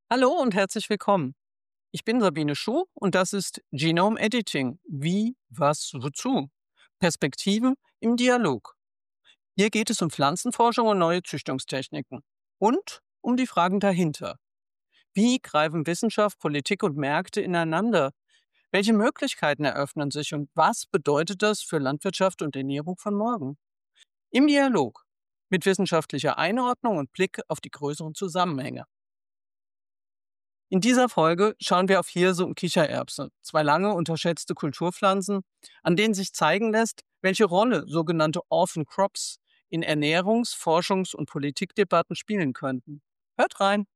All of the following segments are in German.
Hallo und herzlich willkommen. Ich bin Sabine Schuh und das ist Genome Editing. Wie, was, wozu? Perspektiven im Dialog. Hier geht es um Pflanzenforschung und neue Züchtungstechniken. Und um die Fragen dahinter. Wie greifen Wissenschaft, Politik und Märkte ineinander? Welche Möglichkeiten eröffnen sich und was bedeutet das für Landwirtschaft und Ernährung von morgen? Im Dialog. Mit wissenschaftlicher Einordnung und Blick auf die größeren Zusammenhänge. In dieser Folge schauen wir auf Hirse und Kichererbse, zwei lange unterschätzte Kulturpflanzen, an denen sich zeigen lässt, welche Rolle sogenannte Orphan Crops in Ernährungs-, Forschungs- und Politikdebatten spielen könnten. Hört rein!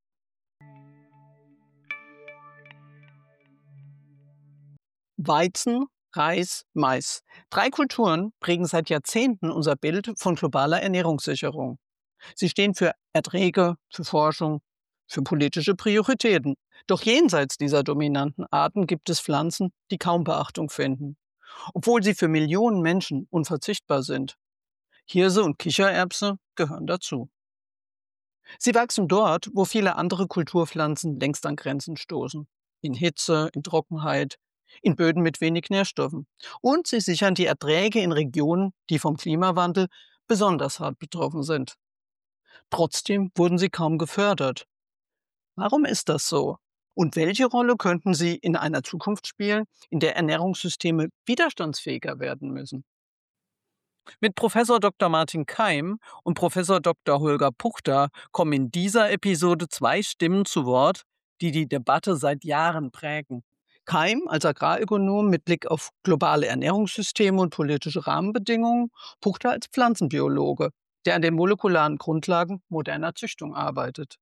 Weizen, Reis, Mais. Drei Kulturen prägen seit Jahrzehnten unser Bild von globaler Ernährungssicherung. Sie stehen für Erträge, für Forschung, für politische Prioritäten. Doch jenseits dieser dominanten Arten gibt es Pflanzen, die kaum Beachtung finden, obwohl sie für Millionen Menschen unverzichtbar sind. Hirse und Kichererbse gehören dazu. Sie wachsen dort, wo viele andere Kulturpflanzen längst an Grenzen stoßen. In Hitze, in Trockenheit, in Böden mit wenig Nährstoffen. Und sie sichern die Erträge in Regionen, die vom Klimawandel besonders hart betroffen sind. Trotzdem wurden sie kaum gefördert. Warum ist das so? Und welche Rolle könnten sie in einer Zukunft spielen, in der Ernährungssysteme widerstandsfähiger werden müssen? Mit Professor Dr. Martin Keim und Professor Dr. Holger Puchter kommen in dieser Episode zwei Stimmen zu Wort, die die Debatte seit Jahren prägen. Keim als Agrarökonom mit Blick auf globale Ernährungssysteme und politische Rahmenbedingungen, Puchter als Pflanzenbiologe, der an den molekularen Grundlagen moderner Züchtung arbeitet.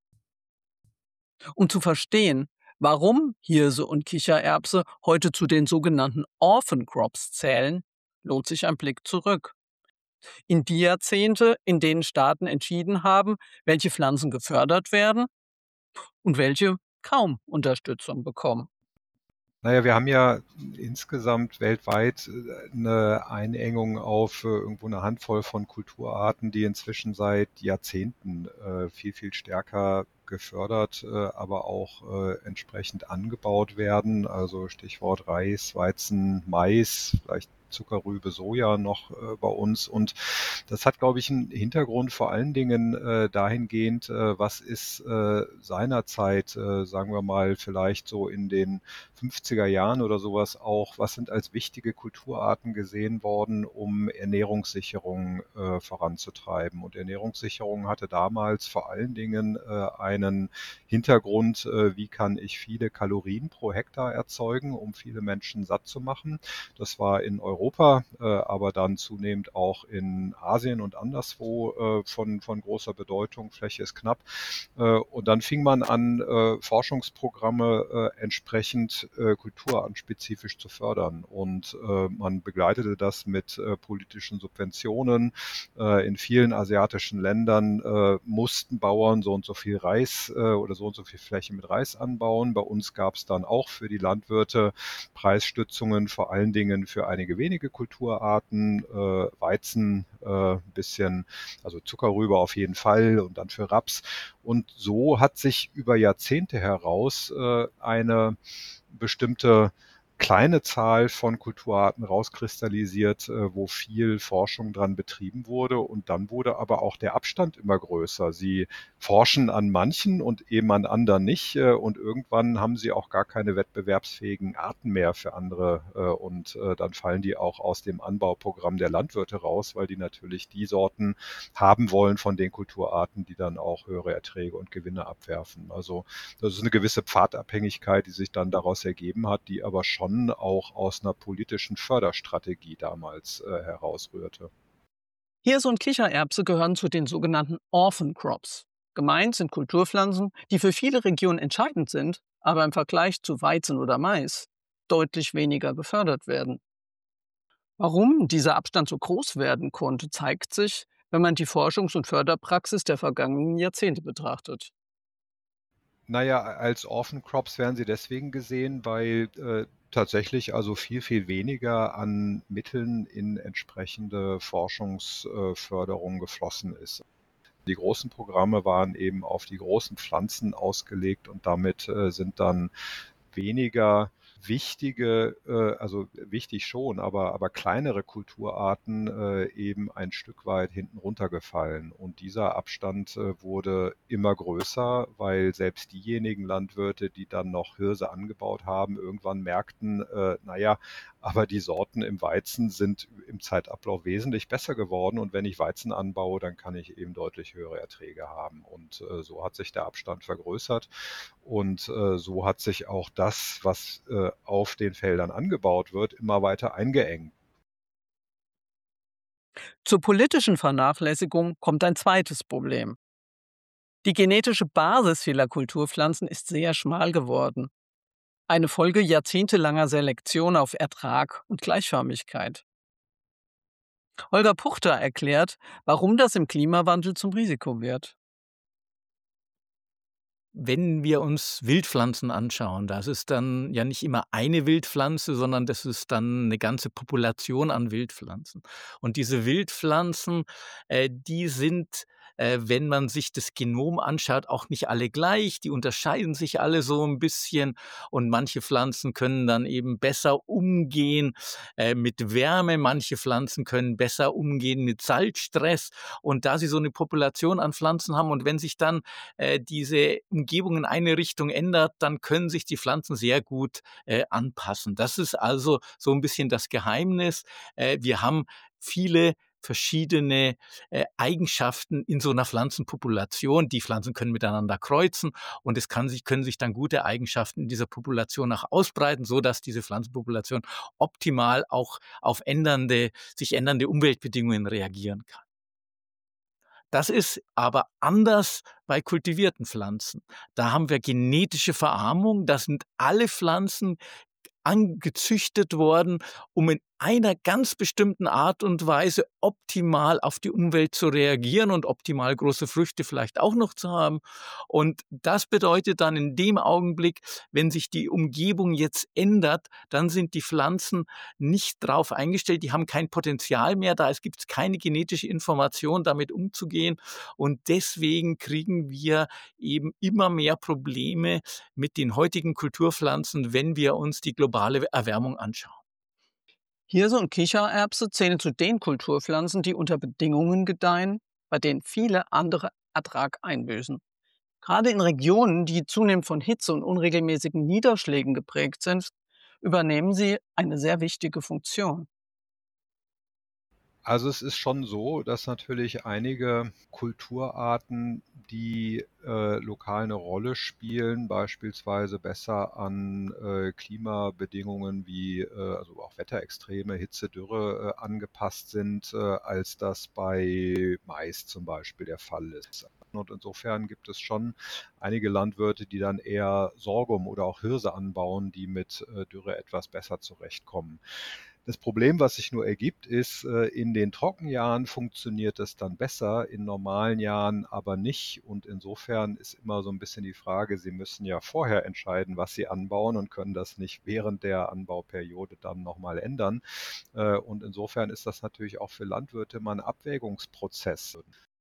Um zu verstehen, warum Hirse und Kichererbse heute zu den sogenannten Orphan Crops zählen, lohnt sich ein Blick zurück. In die Jahrzehnte, in denen Staaten entschieden haben, welche Pflanzen gefördert werden und welche kaum Unterstützung bekommen. Naja, wir haben ja insgesamt weltweit 'ne Einengung auf irgendwo eine Handvoll von Kulturarten, die inzwischen seit Jahrzehnten viel, viel stärker gefördert, aber auch entsprechend angebaut werden. Also Stichwort Reis, Weizen, Mais, vielleicht Zuckerrübe, Soja noch bei uns. Und das hat, glaube ich, einen Hintergrund vor allen Dingen dahingehend, was ist seinerzeit, sagen wir mal, vielleicht so in den 50er Jahren oder sowas auch, was sind als wichtige Kulturarten gesehen worden, um Ernährungssicherung voranzutreiben. Und Ernährungssicherung hatte damals vor allen Dingen einen Hintergrund, wie kann ich viele Kalorien pro Hektar erzeugen, um viele Menschen satt zu machen. Das war in Europa, aber dann zunehmend auch in Asien und anderswo von großer Bedeutung. Fläche ist knapp. Und dann fing man an, Forschungsprogramme entsprechend kulturartenspezifisch zu fördern. Und man begleitete das mit politischen Subventionen. In vielen asiatischen Ländern mussten Bauern so und so viel Reis oder so und so viel Fläche mit Reis anbauen. Bei uns gab es dann auch für die Landwirte Preisstützungen, vor allen Dingen für einige wenige Kulturarten, Weizen, bisschen, also Zuckerrübe auf jeden Fall und dann für Raps. Und so hat sich über Jahrzehnte heraus eine bestimmte kleine Zahl von Kulturarten rauskristallisiert, wo viel Forschung dran betrieben wurde. Und dann wurde aber auch der Abstand immer größer. Sie forschen an manchen und eben an anderen nicht. Und irgendwann haben sie auch gar keine wettbewerbsfähigen Arten mehr für andere. Und dann fallen die auch aus dem Anbauprogramm der Landwirte raus, weil die natürlich die Sorten haben wollen von den Kulturarten, die dann auch höhere Erträge und Gewinne abwerfen. Also das ist eine gewisse Pfadabhängigkeit, die sich dann daraus ergeben hat, die aber schon auch aus einer politischen Förderstrategie damals herausrührte. Hirse und Kichererbse gehören zu den sogenannten Orphan Crops. Gemeint sind Kulturpflanzen, die für viele Regionen entscheidend sind, aber im Vergleich zu Weizen oder Mais deutlich weniger gefördert werden. Warum dieser Abstand so groß werden konnte, zeigt sich, wenn man die Forschungs- und Förderpraxis der vergangenen Jahrzehnte betrachtet. Naja, als Orphan Crops werden sie deswegen gesehen, weil tatsächlich also viel, viel weniger an Mitteln in entsprechende Forschungsförderung geflossen ist. Die großen Programme waren eben auf die großen Pflanzen ausgelegt und damit sind dann weniger wichtige, also wichtig schon, aber kleinere Kulturarten eben ein Stück weit hinten runtergefallen. Und dieser Abstand wurde immer größer, weil selbst diejenigen Landwirte, die dann noch Hirse angebaut haben, irgendwann merkten, naja, aber die Sorten im Weizen sind im Zeitablauf wesentlich besser geworden. Und wenn ich Weizen anbaue, dann kann ich eben deutlich höhere Erträge haben. Und so hat sich der Abstand vergrößert. Und so hat sich auch das, was auf den Feldern angebaut wird, immer weiter eingeengt. Zur politischen Vernachlässigung kommt ein zweites Problem. Die genetische Basis vieler Kulturpflanzen ist sehr schmal geworden. Eine Folge jahrzehntelanger Selektion auf Ertrag und Gleichförmigkeit. Holger Puchter erklärt, warum das im Klimawandel zum Risiko wird. Wenn wir uns Wildpflanzen anschauen, das ist dann ja nicht immer eine Wildpflanze, sondern das ist dann eine ganze Population an Wildpflanzen. Und diese Wildpflanzen, die sind, wenn man sich das Genom anschaut, auch nicht alle gleich. Die unterscheiden sich alle so ein bisschen und manche Pflanzen können dann eben besser umgehen, mit Wärme, manche Pflanzen können besser umgehen mit Salzstress. Und da sie so eine Population an Pflanzen haben und wenn sich dann diese Umgebung in eine Richtung ändert, dann können sich die Pflanzen sehr gut anpassen. Das ist also so ein bisschen das Geheimnis. Wir haben viele verschiedene Eigenschaften in so einer Pflanzenpopulation. Die Pflanzen können miteinander kreuzen und können sich dann gute Eigenschaften in dieser Population auch ausbreiten, so dass diese Pflanzenpopulation optimal auch auf sich ändernde Umweltbedingungen reagieren kann. Das ist aber anders bei kultivierten Pflanzen. Da haben wir genetische Verarmung. Das sind alle Pflanzen angezüchtet worden, um in einer ganz bestimmten Art und Weise optimal auf die Umwelt zu reagieren und optimal große Früchte vielleicht auch noch zu haben. Und das bedeutet dann in dem Augenblick, wenn sich die Umgebung jetzt ändert, dann sind die Pflanzen nicht drauf eingestellt, die haben kein Potenzial mehr, da es gibt keine genetische Information, damit umzugehen. Und deswegen kriegen wir eben immer mehr Probleme mit den heutigen Kulturpflanzen, wenn wir uns die globale Erwärmung anschauen. Hirse und Kichererbse zählen zu den Kulturpflanzen, die unter Bedingungen gedeihen, bei denen viele andere Ertrag einbüßen. Gerade in Regionen, die zunehmend von Hitze und unregelmäßigen Niederschlägen geprägt sind, übernehmen sie eine sehr wichtige Funktion. Also es ist schon so, dass natürlich einige Kulturarten, die lokal eine Rolle spielen, beispielsweise besser an Klimabedingungen wie also auch Wetterextreme, Hitze, Dürre angepasst sind, als das bei Mais zum Beispiel der Fall ist. Und insofern gibt es schon einige Landwirte, die dann eher Sorghum oder auch Hirse anbauen, die mit Dürre etwas besser zurechtkommen. Das Problem, was sich nur ergibt, ist, in den Trockenjahren funktioniert es dann besser, in normalen Jahren aber nicht. Und insofern ist immer so ein bisschen die Frage, Sie müssen ja vorher entscheiden, was Sie anbauen und können das nicht während der Anbauperiode dann nochmal ändern. Und insofern ist das natürlich auch für Landwirte immer ein Abwägungsprozess.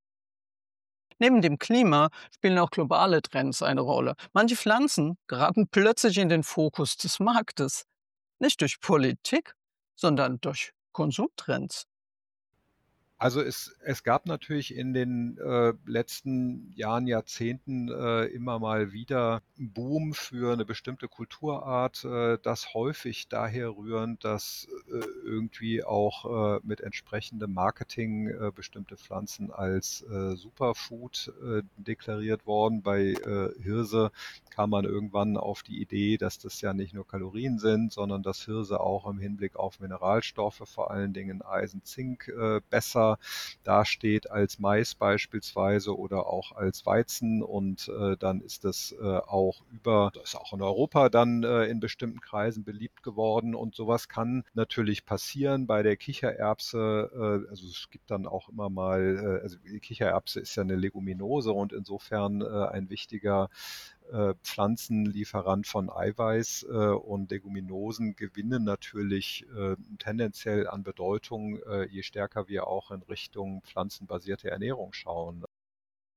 Neben dem Klima spielen auch globale Trends eine Rolle. Manche Pflanzen geraten plötzlich in den Fokus des Marktes. Nicht durch Politik, sondern durch Konsumtrends. Also es gab natürlich in den letzten Jahren, Jahrzehnten immer mal wieder 'n Boom für eine bestimmte Kulturart, das häufig daher rührend, dass irgendwie auch mit entsprechendem Marketing bestimmte Pflanzen als Superfood deklariert worden. Bei Hirse kam man irgendwann auf die Idee, dass das ja nicht nur Kalorien sind, sondern dass Hirse auch im Hinblick auf Mineralstoffe, vor allen Dingen Eisen, Zink, besser dasteht als Mais beispielsweise oder auch als Weizen. Und dann ist das das ist auch in Europa dann in bestimmten Kreisen beliebt geworden. Und sowas kann natürlich passieren bei der Kichererbse. Also es gibt dann auch immer mal, also die Kichererbse ist ja eine Leguminose und insofern ein wichtiger Pflanzenlieferant von Eiweiß und Leguminosen gewinnen natürlich tendenziell an Bedeutung, je stärker wir auch in Richtung pflanzenbasierte Ernährung schauen.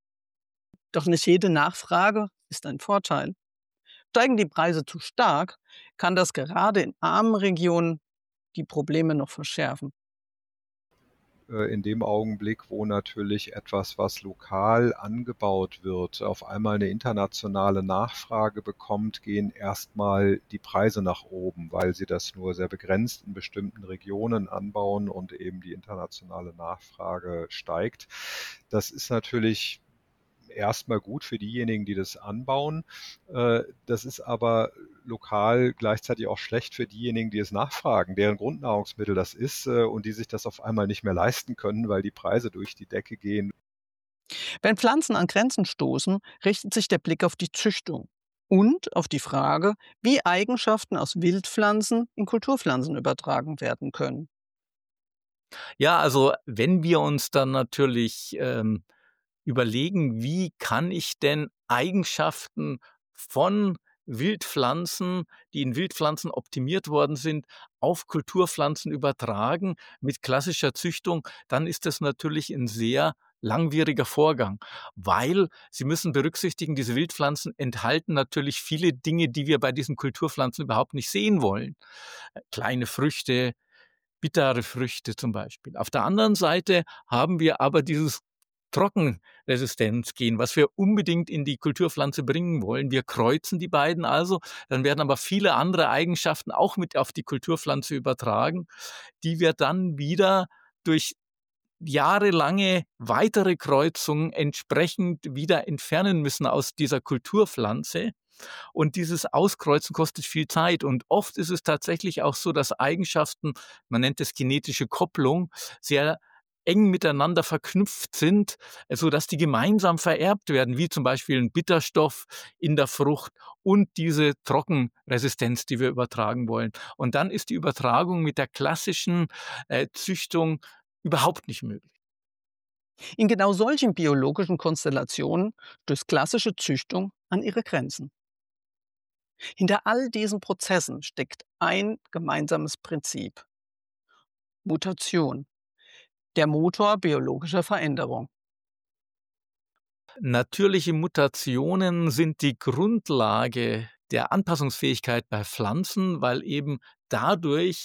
Doch nicht jede Nachfrage ist ein Vorteil. Steigen die Preise zu stark, kann das gerade in armen Regionen die Probleme noch verschärfen. In dem Augenblick, wo natürlich etwas, was lokal angebaut wird, auf einmal eine internationale Nachfrage bekommt, gehen erstmal die Preise nach oben, weil sie das nur sehr begrenzt in bestimmten Regionen anbauen und eben die internationale Nachfrage steigt. Das ist natürlich erstmal gut für diejenigen, die das anbauen. Das ist aber lokal gleichzeitig auch schlecht für diejenigen, die es nachfragen, deren Grundnahrungsmittel das ist und die sich das auf einmal nicht mehr leisten können, weil die Preise durch die Decke gehen. Wenn Pflanzen an Grenzen stoßen, richtet sich der Blick auf die Züchtung und auf die Frage, wie Eigenschaften aus Wildpflanzen in Kulturpflanzen übertragen werden können. Ja, also wenn wir uns dann natürlich überlegen, wie kann ich denn Eigenschaften von Wildpflanzen, die in Wildpflanzen optimiert worden sind, auf Kulturpflanzen übertragen mit klassischer Züchtung, dann ist das natürlich ein sehr langwieriger Vorgang, weil Sie müssen berücksichtigen, diese Wildpflanzen enthalten natürlich viele Dinge, die wir bei diesen Kulturpflanzen überhaupt nicht sehen wollen. Kleine Früchte, bittere Früchte zum Beispiel. Auf der anderen Seite haben wir aber dieses Trockenresistenzgen, was wir unbedingt in die Kulturpflanze bringen wollen. Wir kreuzen die beiden also, dann werden aber viele andere Eigenschaften auch mit auf die Kulturpflanze übertragen, die wir dann wieder durch jahrelange weitere Kreuzungen entsprechend wieder entfernen müssen aus dieser Kulturpflanze. Und dieses Auskreuzen kostet viel Zeit. Und oft ist es tatsächlich auch so, dass Eigenschaften, man nennt es genetische Kopplung, sehr eng miteinander verknüpft sind, sodass die gemeinsam vererbt werden, wie zum Beispiel ein Bitterstoff in der Frucht und diese Trockenresistenz, die wir übertragen wollen. Und dann ist die Übertragung mit der klassischen Züchtung überhaupt nicht möglich. In genau solchen biologischen Konstellationen stößt klassische Züchtung an ihre Grenzen. Hinter all diesen Prozessen steckt ein gemeinsames Prinzip: Mutation, der Motor biologischer Veränderung. Natürliche Mutationen sind die Grundlage der Anpassungsfähigkeit bei Pflanzen, weil eben dadurch,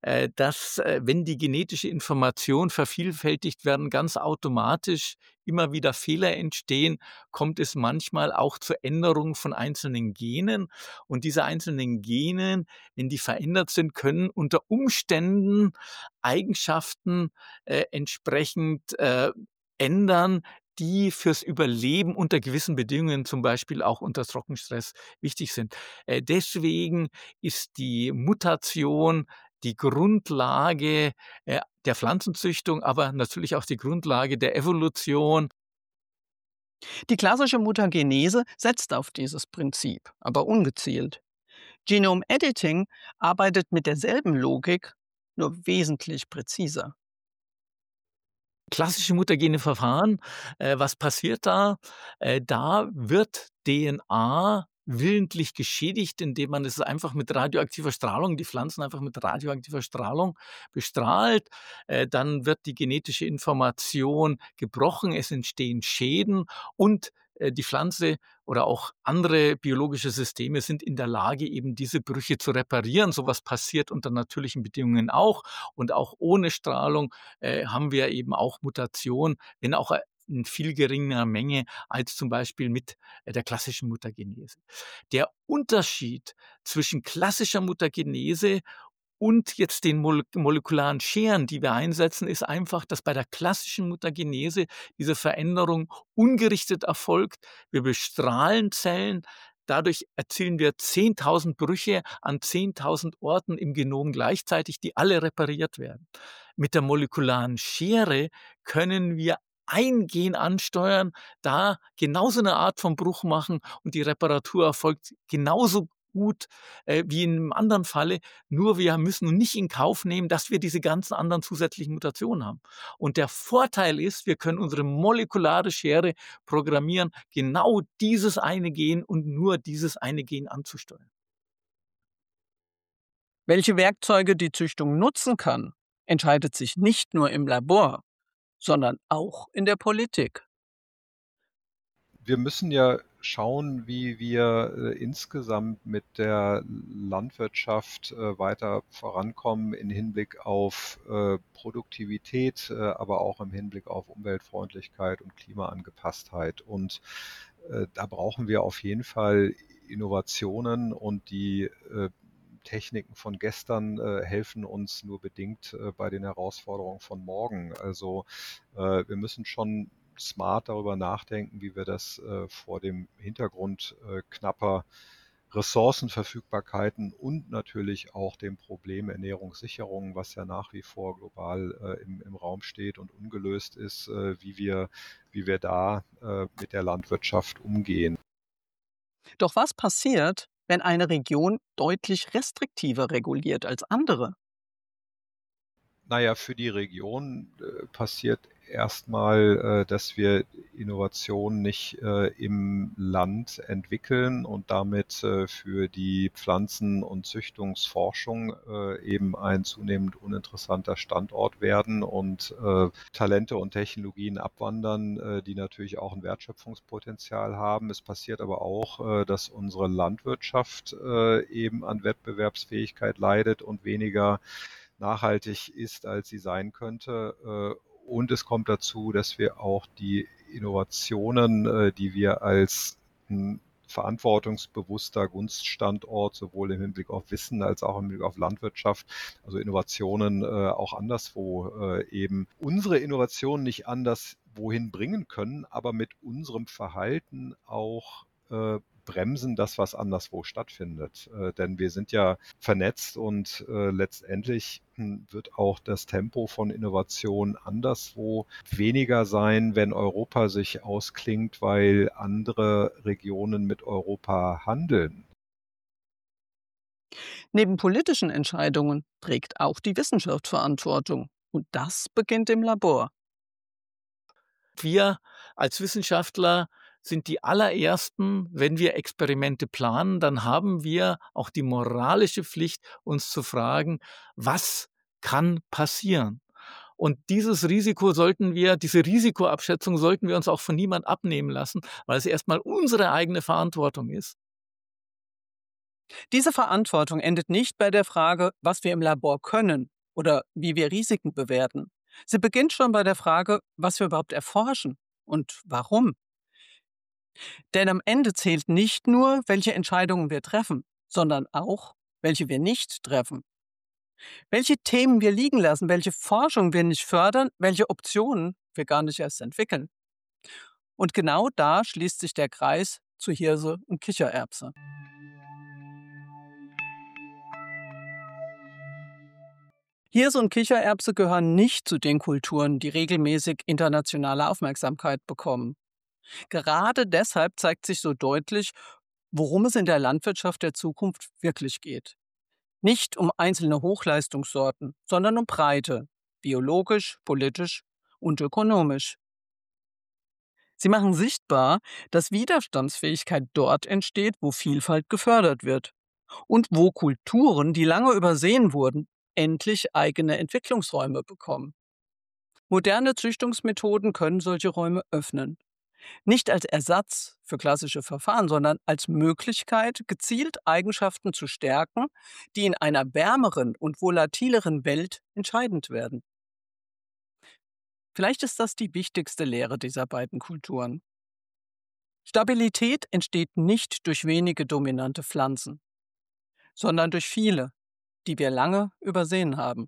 wenn die genetische Information vervielfältigt werden, ganz automatisch immer wieder Fehler entstehen, kommt es manchmal auch zur Änderung von einzelnen Genen. Und diese einzelnen Genen, wenn die verändert sind, können unter Umständen Eigenschaften entsprechend ändern, die fürs Überleben unter gewissen Bedingungen, zum Beispiel auch unter Trockenstress, wichtig sind. Deswegen ist die Mutation die Grundlage der Pflanzenzüchtung, aber natürlich auch die Grundlage der Evolution. Die klassische Mutagenese setzt auf dieses Prinzip, aber ungezielt. Genome Editing arbeitet mit derselben Logik, nur wesentlich präziser. Klassische mutagene Verfahren, was passiert da? Da wird DNA willentlich geschädigt, indem man es einfach mit radioaktiver Strahlung, die Pflanzen einfach mit radioaktiver Strahlung bestrahlt. Dann wird die genetische Information gebrochen, es entstehen Schäden und die Pflanze oder auch andere biologische Systeme sind in der Lage, eben diese Brüche zu reparieren. Sowas passiert unter natürlichen Bedingungen auch und auch ohne Strahlung haben wir eben auch Mutation, wenn auch in viel geringerer Menge als zum Beispiel mit der klassischen Mutagenese. Der Unterschied zwischen klassischer Mutagenese und jetzt den molekularen Scheren, die wir einsetzen, ist einfach, dass bei der klassischen Mutagenese diese Veränderung ungerichtet erfolgt. Wir bestrahlen Zellen, dadurch erzielen wir 10.000 Brüche an 10.000 Orten im Genom gleichzeitig, die alle repariert werden. Mit der molekularen Schere können wir ein Gen ansteuern, da genauso eine Art von Bruch machen und die Reparatur erfolgt genauso gut wie in einem anderen Falle, nur wir müssen nicht in Kauf nehmen, dass wir diese ganzen anderen zusätzlichen Mutationen haben. Und der Vorteil ist, wir können unsere molekulare Schere programmieren, genau dieses eine Gen und nur dieses eine Gen anzusteuern. Welche Werkzeuge die Züchtung nutzen kann, entscheidet sich nicht nur im Labor, sondern auch in der Politik. Wir müssen ja schauen, wie wir insgesamt mit der Landwirtschaft weiter vorankommen im Hinblick auf Produktivität, aber auch im Hinblick auf Umweltfreundlichkeit und Klimaangepasstheit. Und da brauchen wir auf jeden Fall Innovationen, und die Techniken von gestern helfen uns nur bedingt bei den Herausforderungen von morgen. Also wir müssen schon smart darüber nachdenken, wie wir das vor dem Hintergrund knapper Ressourcenverfügbarkeiten und natürlich auch dem Problem Ernährungssicherung, was ja nach wie vor global im Raum steht und ungelöst ist, wie wir da mit der Landwirtschaft umgehen. Doch was passiert, wenn eine Region deutlich restriktiver reguliert als andere? Naja, für die Region passiert erstmal, dass wir Innovationen nicht im Land entwickeln und damit für die Pflanzen- und Züchtungsforschung eben ein zunehmend uninteressanter Standort werden und Talente und Technologien abwandern, die natürlich auch ein Wertschöpfungspotenzial haben. Es passiert aber auch, dass unsere Landwirtschaft eben an Wettbewerbsfähigkeit leidet und weniger nachhaltig ist, als sie sein könnte. Und es kommt dazu, dass wir auch die Innovationen, die wir als verantwortungsbewusster Gunststandort sowohl im Hinblick auf Wissen als auch im Hinblick auf Landwirtschaft, also Innovationen auch anderswo eben unsere Innovationen nicht anders wohin bringen können, aber mit unserem Verhalten auch bremsen das, was anderswo stattfindet. Denn wir sind ja vernetzt und letztendlich wird auch das Tempo von Innovation anderswo weniger sein, wenn Europa sich ausklingt, weil andere Regionen mit Europa handeln. Neben politischen Entscheidungen trägt auch die Wissenschaft Verantwortung. Und das beginnt im Labor. Wir als Wissenschaftler sind die allerersten, wenn wir Experimente planen, dann haben wir auch die moralische Pflicht, uns zu fragen, was kann passieren? Und diese Risikoabschätzung sollten wir uns auch von niemand abnehmen lassen, weil es erstmal unsere eigene Verantwortung ist. Diese Verantwortung endet nicht bei der Frage, was wir im Labor können oder wie wir Risiken bewerten. Sie beginnt schon bei der Frage, was wir überhaupt erforschen und warum. Denn am Ende zählt nicht nur, welche Entscheidungen wir treffen, sondern auch, welche wir nicht treffen. Welche Themen wir liegen lassen, welche Forschung wir nicht fördern, welche Optionen wir gar nicht erst entwickeln. Und genau da schließt sich der Kreis zu Hirse und Kichererbse. Hirse und Kichererbse gehören nicht zu den Kulturen, die regelmäßig internationale Aufmerksamkeit bekommen. Gerade deshalb zeigt sich so deutlich, worum es in der Landwirtschaft der Zukunft wirklich geht. Nicht um einzelne Hochleistungssorten, sondern um Breite, biologisch, politisch und ökonomisch. Sie machen sichtbar, dass Widerstandsfähigkeit dort entsteht, wo Vielfalt gefördert wird und wo Kulturen, die lange übersehen wurden, endlich eigene Entwicklungsräume bekommen. Moderne Züchtungsmethoden können solche Räume öffnen. Nicht als Ersatz für klassische Verfahren, sondern als Möglichkeit, gezielt Eigenschaften zu stärken, die in einer wärmeren und volatileren Welt entscheidend werden. Vielleicht ist das die wichtigste Lehre dieser beiden Kulturen. Stabilität entsteht nicht durch wenige dominante Pflanzen, sondern durch viele, die wir lange übersehen haben.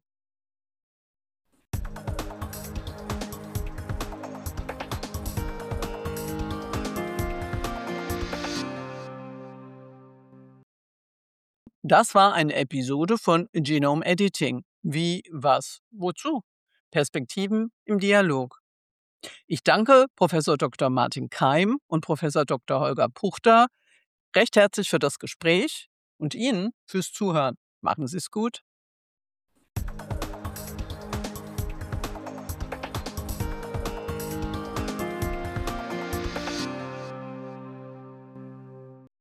Das war eine Episode von Genome Editing. Wie, was, wozu? Perspektiven im Dialog. Ich danke Professor Dr. Martin Keim und Professor Dr. Holger Puchter recht herzlich für das Gespräch und Ihnen fürs Zuhören. Machen Sie es gut.